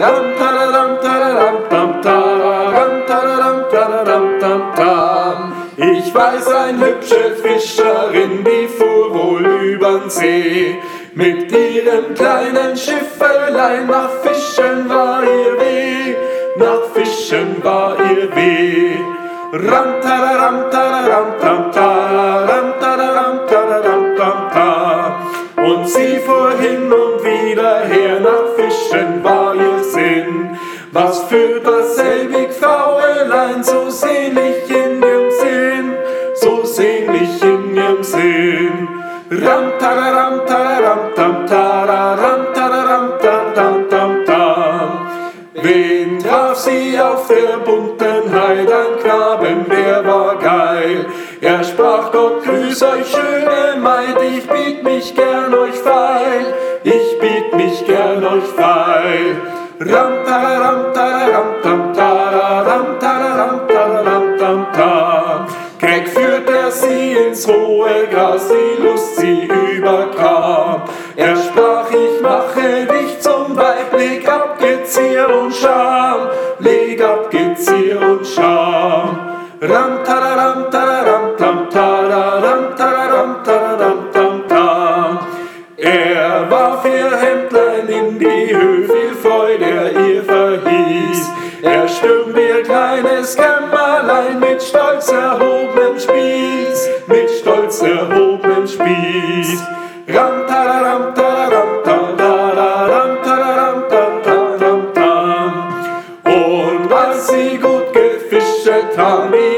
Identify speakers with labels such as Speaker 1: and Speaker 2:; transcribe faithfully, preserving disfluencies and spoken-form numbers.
Speaker 1: Ram tararam tararam tam tararam tararam tararam tam tam. Ich weiß, ein hübsche Fischerin, die fuhr wohl übern See. Mit ihrem kleinen Schifferlein nach Fischen war ihr Weh, nach Fischen war ihr Weh. Ram tararam tararam tam tararam tararam tararam tam tam. Und sie fuhr hin und wieder her, nach Fischen war ihr Sinn. Was führt das selbig Frauelein so sehnlich in ihrem Sinn, so sehnlich in ihrem Sinn? Ram tararam tararam tam tararam tararam tam tam tam tam. Wen traf sie auf der bunten Heid, ein Knaben, der war geil. Er sprach: Gott grüß euch, schöne Maid, ich biet mich gern euch feil, ich biet mich gern euch feil. Ram tararam tararam tam tararam tararam tararam tam tam. Keck führt er sie ins hohe Gras, die Lust sie überkam. Er sprach: Ich mache dich zum Weib, leg ab Gezier und Scham, leg ab Gezier und Scham. Ram tararam tararam tam tararam tararam tararam tam tam. Er warf ihr Hemdlein in die Höhe, viel Freude er ihr verhieß. Er stürmte ihr kleines Kämmerlein mit stolz erhobenem Spieß, mit stolz erhobenem Spieß. Ram tararam tararam tam tararam tararam tam tam tam tam. Und als sie gut gefischet haben,